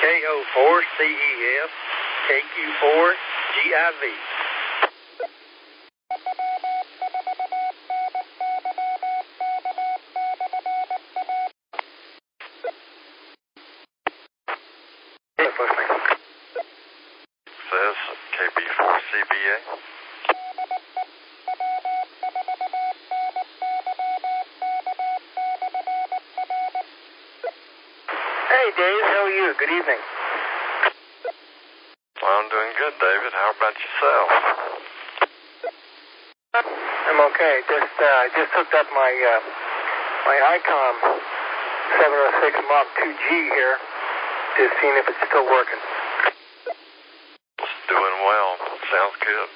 KO4CEF, KQ4GIV. Says KB4CBA. Hey, Dave. How are you? Good evening. Well, I'm doing good, David. How about yourself? I'm okay. Just hooked up my ICOM 706 Mark 2G here, just seeing if it's still working. It's doing well. Sounds good.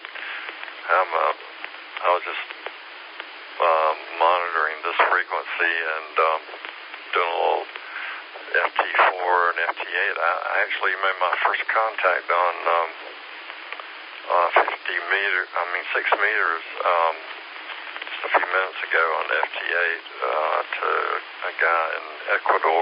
I was just monitoring this frequency and doing a little FT4 and FT8. I actually made my first contact on 6 meters just a few minutes ago on FT8 to a guy in Ecuador.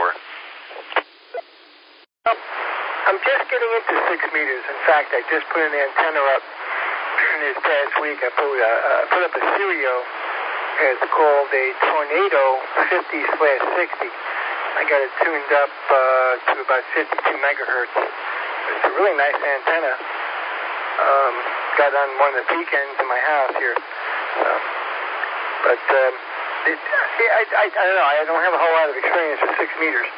I'm just getting into 6 meters. In fact, I just put an antenna up this past week. I put up a Sirio. It's called a Tornado 50/60. I got it tuned up to about 52 megahertz. It's a really nice antenna. Got on one of the peak ends in my house here. I don't know. I don't have a whole lot of experience with 6 meters.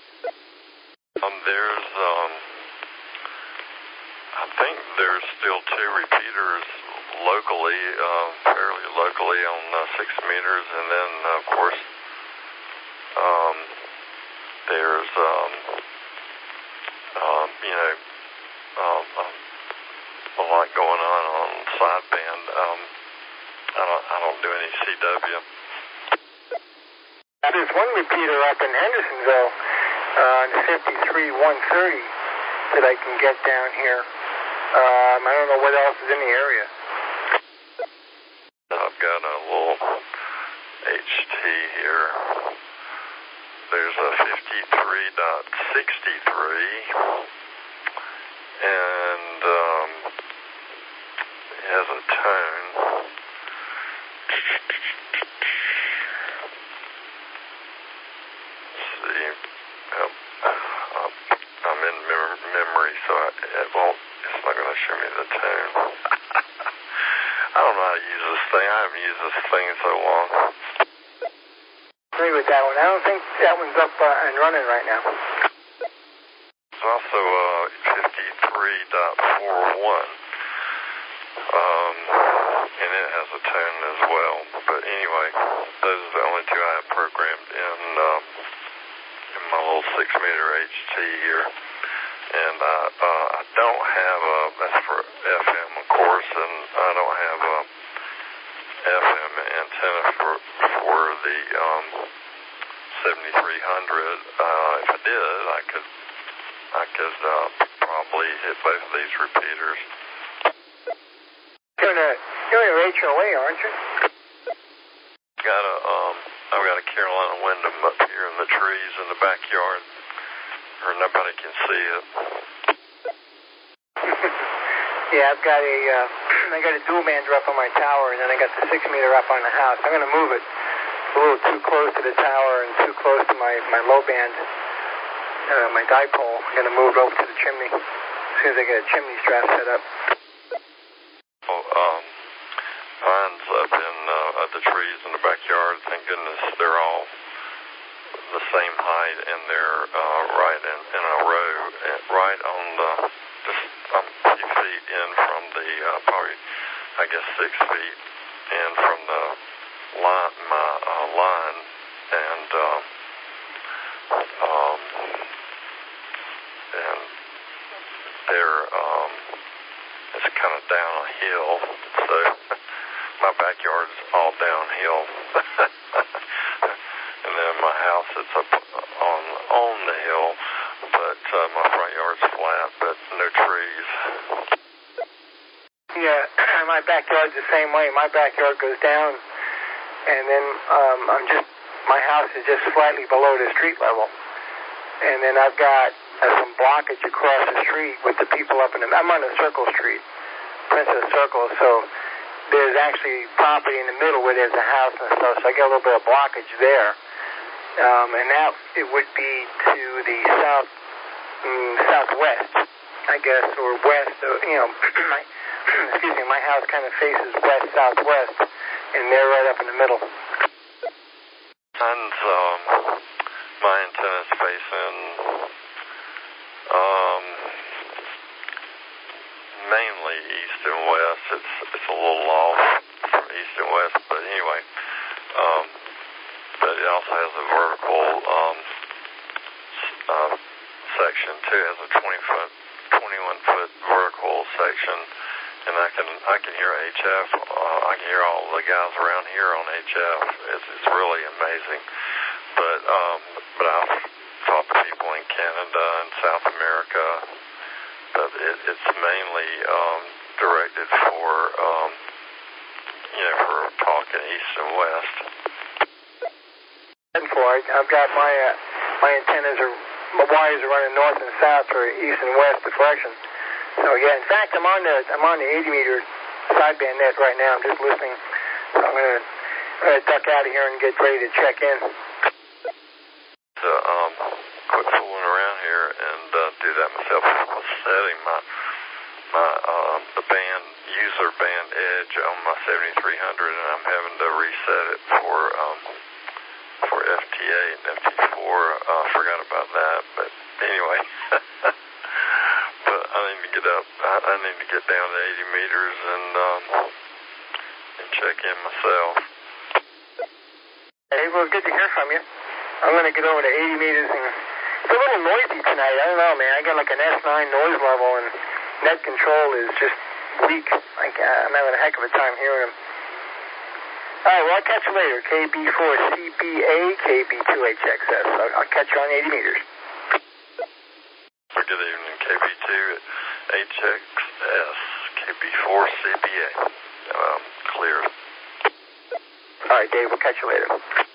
I think there's still 2 repeaters locally, fairly locally on 6 meters, and then of course there's a lot going on sideband. I don't do any CW. There's one repeater up in Hendersonville on 53-130 that I can get down here. I don't know what else is in the area. I've got a little HT here. There's a 53.63, and it has a tone. Let's see. I'm in memory, so it's not going to show me the tone. I don't know how to use this thing. I haven't used this thing in so long. Agree with that one. I don't think that one's up and running right now. There's also 53.41, and it has a tone as well. But anyway, those are the only 2 I have programmed in my little 6 meter HT here. And I don't have that's for FM, of course, and I don't have a FM antenna for the 7300. If I did, I could probably hit both of these repeaters. You're in HOA, aren't you? I've got a Carolina Wyndham up here in the trees in the backyard, where nobody can see it. Yeah, I got a dual band up on my tower, and then I got the 6 meter up on the house. I'm going to move it. It's a little too close to the tower and too close to my low band, my dipole. I'm going to move it over to the chimney as soon as I get a chimney strap set up. Mine's up in the trees in the backyard. Thank goodness they're all the same height, and they're right in a row, right on just a few feet in from the probably, I guess, 6 feet in from the line, line, and they're it's kind of down a hill, so my backyard's all downhill. And then my house is up on the hill, but my front yard's flat, but no trees. Yeah, my backyard's the same way. My backyard goes down, and then my house is just slightly below the street level. And then I've got some blockage across the street with the people up in the... I'm on a circle street, Princess Circle, so there's actually property in the middle where there's a house and stuff, so I get a little bit of blockage there. And that it would be to the southwest, I guess, or west. My house kind of faces west-southwest, and they're right up in the middle. Mine's, my antenna's facing, mainly east and west. It's a little off from east and west, but anyway, but it also has a vertical, section too. It has a 21-foot vertical section, and I can hear HF. I can hear all the guys around here on HF. It's really amazing. But I've talked to people in Canada and South America, but it's mainly directed for for talking east and west. And for it, I've got my antennas my wires are running north and south for east and west deflection. So yeah, in fact, I'm on the 80-meter sideband net right now. I'm just listening. So I'm gonna duck out of here and get ready to check in. Quit fooling around here and do that myself. I was setting the band user band edge on my 7300, and I'm having to reset it for FTA and FT4. Forgot about that, but anyway. But I need to get up. I need to get down to 80 meters and check in myself. Hey, well, good to hear from you. I'm going to get over to 80 meters, and it's a little noisy tonight. I don't know, man. I got like an S9 noise level, and net control is just weak. I'm having a heck of a time hearing them. All right, well, I'll catch you later. KB4CBA, KB2HXS. I'll catch you on 80 meters. Good evening, KB2HXS, KB4CBA. Clear. All right, Dave, we'll catch you later.